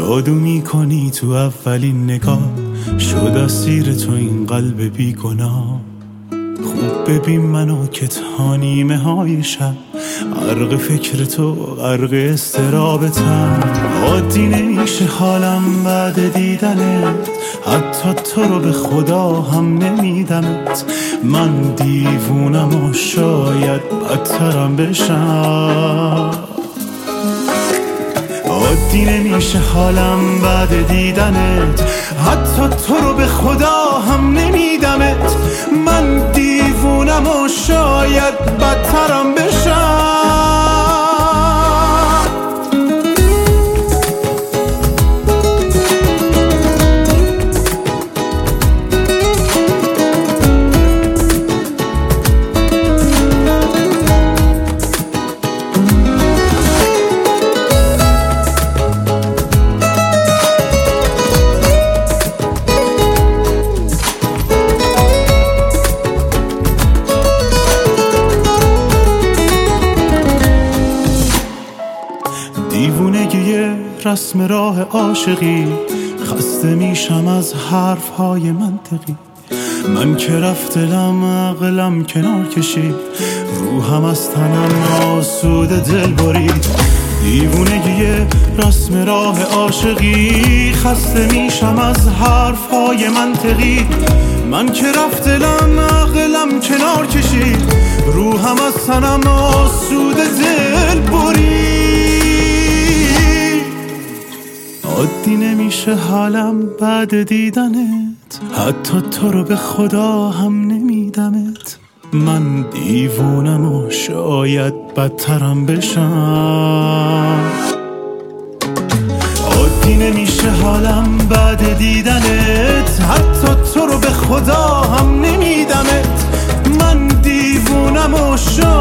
جادو میکنی تو اولین نگاه، شد اسیر تو این قلب بیگناه. خوب ببین منو که تا نیمه های شب غرق فکر تو، غرق استرابتم. عادی نمیشه حالم بعد دیدنت، حتی تو رو به خدا هم نمیدمت. من دیوونم و شاید بدترم بشم. عادی نمیشه حالم بعد دیدنت، حتی تو رو به خدا هم نمیدمت. من دیوونم و شاید بدترم بشم. دیوونگی رسم راه عاشقی، خسته میشم از حرفهای منطقی. من که رفت دلم عقلم کنار کشید، روحم از تنم آسود دل برید. دیوونگی رسم راه عاشقی، خسته میشم از حرفهای منطقی. من که رفت دلم عقلم کنار کشید، روحم از تنم آسود دل برید. عادی نمیشه حالم بعد دیدنت، حتی تو رو به خدا هم نمیدمت. من دیوونم و شاید بدترم بشم. عادی نمیشه حالم بعد دیدنت، حتی تو رو به خدا هم نمیدمت. من دیوونم و شاید